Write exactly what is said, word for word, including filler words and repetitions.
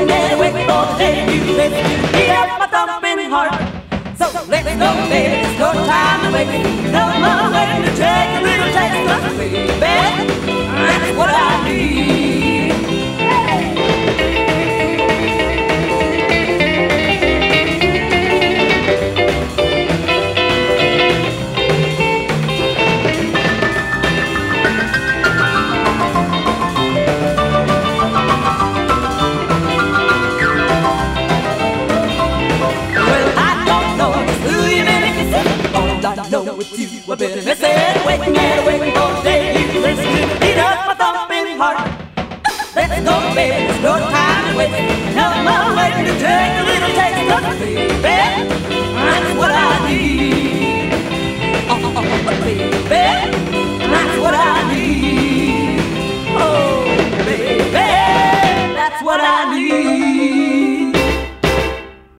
get away for the day you let me beat up my thumping heart. So let's go, baby, it's no time to wait. No more waiting to take a little taste of baby. That's what I need. With you, I better miss it. Waiting and waiting for the day you listen to me beat up my thumping heart. Let's go, baby, there's no time to waste. No more.